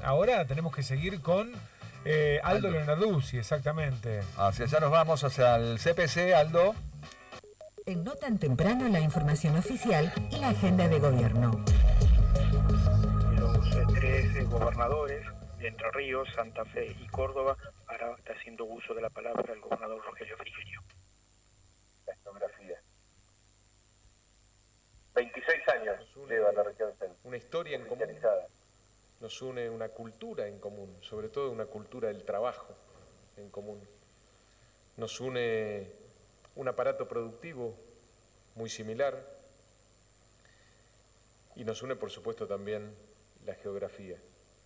ahora tenemos que seguir con Aldo Leonarduzzi, exactamente. Hacia allá nos vamos, hacia el CPC, Aldo. En No Tan Temprano, la información oficial y la agenda de gobierno. Los tres gobernadores de Entre Ríos, Santa Fe y Córdoba, ahora está haciendo uso de la palabra el gobernador Rogelio Frigerio. La etnografía. 26 años lleva la región centro. Una historia en común. Nos une una cultura en común, sobre todo una cultura del trabajo en común. Nos une un aparato productivo muy similar y nos une, por supuesto, también la geografía.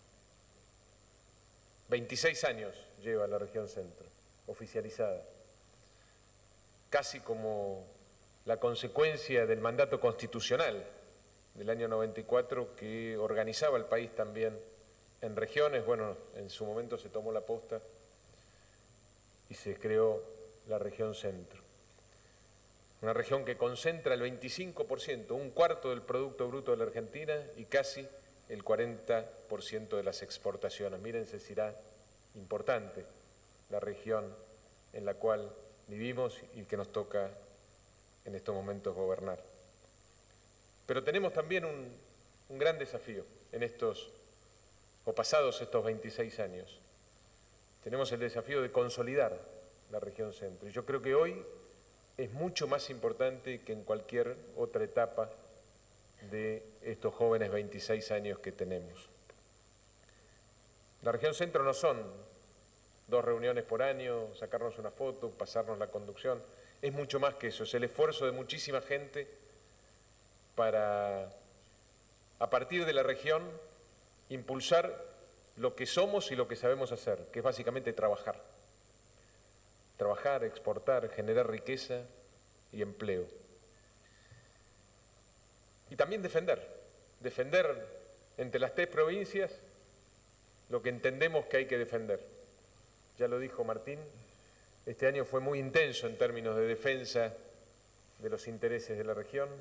26 años lleva la región centro, oficializada, casi como la consecuencia del mandato constitucional del año 94 que organizaba el país también en regiones. Bueno, en su momento se tomó la posta y se creó la región centro. Una región que concentra el 25%, un cuarto del Producto Bruto de la Argentina y casi el 40% de las exportaciones. Mírense, será importante la región en la cual vivimos y que nos toca en estos momentos gobernar. Pero tenemos también un gran desafío en pasados estos 26 años. Tenemos el desafío de consolidar la región centro. Y yo creo que hoy es mucho más importante que en cualquier otra etapa de estos jóvenes 26 años que tenemos. La región centro no son 2 reuniones por año, sacarnos una foto, pasarnos la conducción. Es mucho más que eso, es el esfuerzo de muchísima gente para, a partir de la región, impulsar lo que somos y lo que sabemos hacer, que es básicamente trabajar. Trabajar, exportar, generar riqueza y empleo. Y también defender entre las 3 provincias lo que entendemos que hay que defender. Ya lo dijo Martín, este año fue muy intenso en términos de defensa de los intereses de la región.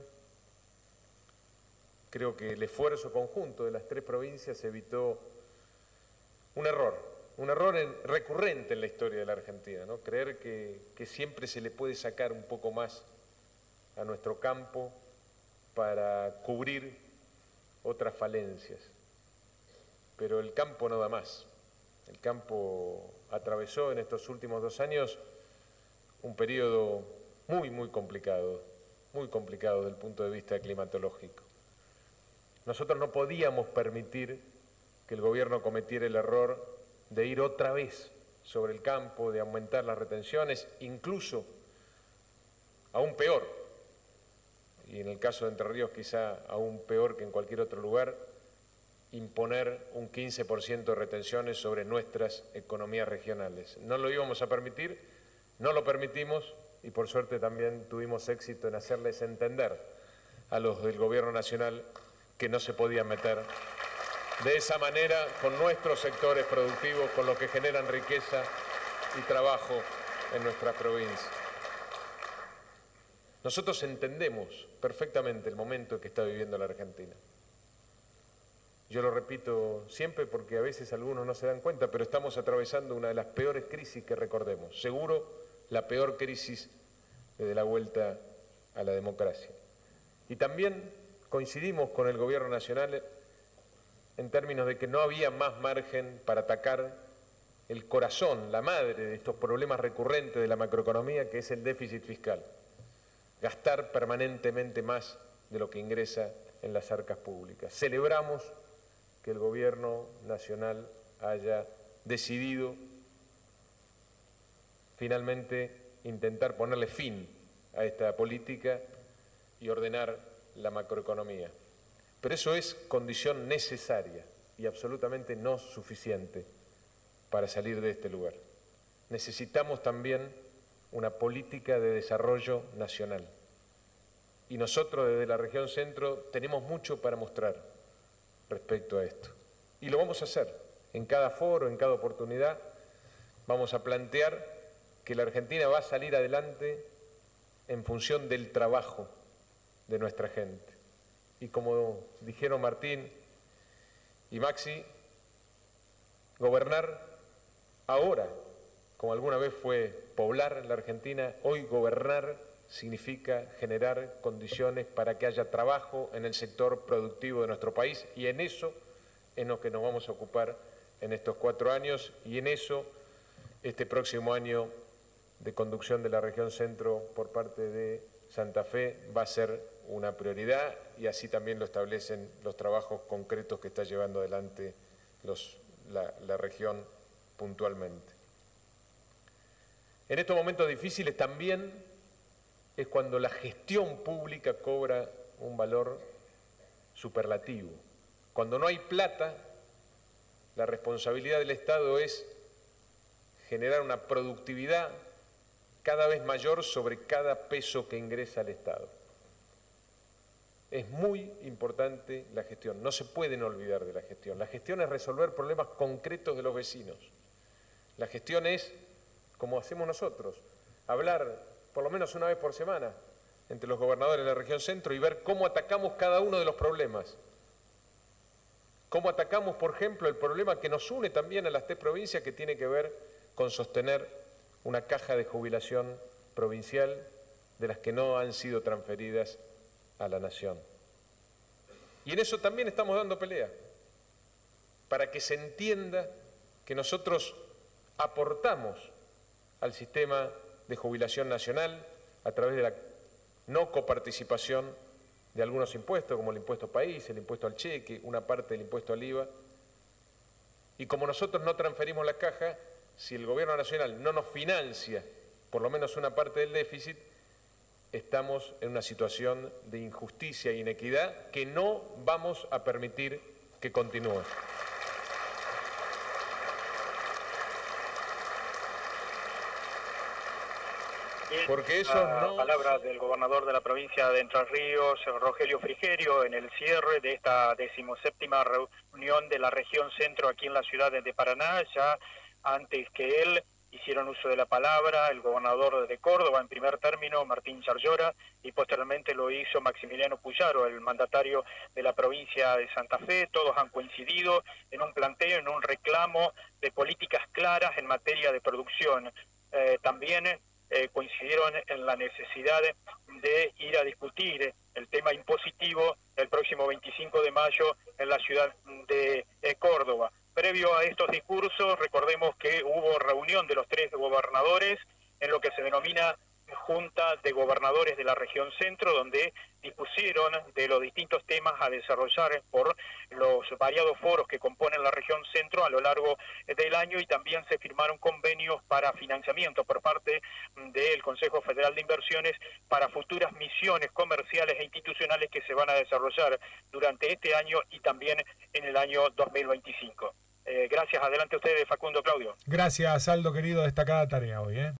Creo que el esfuerzo conjunto de las 3 provincias evitó un error recurrente en la historia de la Argentina, ¿no? Creer que siempre se le puede sacar un poco más a nuestro campo para cubrir otras falencias. Pero el campo no da más. El campo atravesó en estos últimos 2 años un periodo muy complicado desde el punto de vista climatológico. Nosotros no podíamos permitir que el gobierno cometiera el error de ir otra vez sobre el campo, de aumentar las retenciones, incluso aún peor, y en el caso de Entre Ríos quizá aún peor que en cualquier otro lugar, imponer un 15% de retenciones sobre nuestras economías regionales. No lo íbamos a permitir, no lo permitimos y por suerte también tuvimos éxito en hacerles entender a los del gobierno nacional que no se podían meter de esa manera con nuestros sectores productivos, con los que generan riqueza y trabajo en nuestra provincia. Nosotros entendemos perfectamente el momento que está viviendo la Argentina. Yo lo repito siempre porque a veces algunos no se dan cuenta, pero estamos atravesando una de las peores crisis que recordemos. Seguro la peor crisis desde la vuelta a la democracia. Y también coincidimos con el gobierno nacional en términos de que no había más margen para atacar el corazón, la madre de estos problemas recurrentes de la macroeconomía, que es el déficit fiscal. Gastar permanentemente más de lo que ingresa en las arcas públicas. Celebramos que el gobierno nacional haya decidido finalmente intentar ponerle fin a esta política y ordenar la macroeconomía. Pero eso es condición necesaria y absolutamente no suficiente para salir de este lugar. Necesitamos también una política de desarrollo nacional. Y nosotros desde la región centro tenemos mucho para mostrar respecto a esto. Y lo vamos a hacer. En cada foro, en cada oportunidad, vamos a plantear que la Argentina va a salir adelante en función del trabajo de nuestra gente. Y como dijeron Martín y Maxi, Gobernar ahora, como alguna vez fue poblar en la Argentina, hoy gobernar significa generar condiciones para que haya trabajo en el sector productivo de nuestro país, y en eso es lo que nos vamos a ocupar en estos 4 años, y en eso este próximo año de conducción de la región centro por parte de Santa Fe va a ser una prioridad, y así también lo establecen los trabajos concretos que está llevando adelante la región puntualmente. En estos momentos difíciles también es cuando la gestión pública cobra un valor superlativo. Cuando no hay plata, la responsabilidad del Estado es generar una productividad cada vez mayor sobre cada peso que ingresa al Estado. Es muy importante la gestión, no se pueden olvidar de la gestión. La gestión es resolver problemas concretos de los vecinos. La gestión es, como hacemos nosotros, hablar por lo menos una vez por semana entre los gobernadores de la región centro y ver cómo atacamos cada uno de los problemas. Cómo atacamos, por ejemplo, el problema que nos une también a las 3 provincias, que tiene que ver con sostener una caja de jubilación provincial de las que no han sido transferidas a la nación. Y en eso también estamos dando pelea, para que se entienda que nosotros aportamos al sistema de jubilación nacional a través de la no coparticipación de algunos impuestos, como el impuesto país, el impuesto al cheque, una parte del impuesto al IVA. Y como nosotros no transferimos la caja, si el gobierno nacional no nos financia por lo menos una parte del déficit, estamos en una situación de injusticia e inequidad que no vamos a permitir que continúe. Porque eso no... Palabras del gobernador de la provincia de Entre Ríos, Rogelio Frigerio, en el cierre de esta 17ª reunión de la región centro aquí en la ciudad de Paraná. Ya antes que él hicieron uso de la palabra el gobernador de Córdoba en primer término, Martín Yarlora, y posteriormente lo hizo Maximiliano Puyaro, el mandatario de la provincia de Santa Fe. Todos han coincidido en un planteo, en un reclamo de políticas claras en materia de producción. También coincidieron en la necesidad de ir a discutir el tema impositivo el próximo 25 de mayo en la ciudad de Córdoba. Previo a estos discursos, recordemos que hubo reunión de los 3 gobernadores en lo que se denomina Junta de Gobernadores de la región centro, donde dispusieron de los distintos temas a desarrollar por los variados foros que componen la región centro a lo largo del año, y también se firmaron convenios para financiamiento por parte del Consejo Federal de Inversiones para futuras misiones comerciales e institucionales que se van a desarrollar durante este año y también en el año 2025. Gracias, adelante ustedes, Facundo, Claudio. Gracias, Aldo, querido, destacada tarea hoy,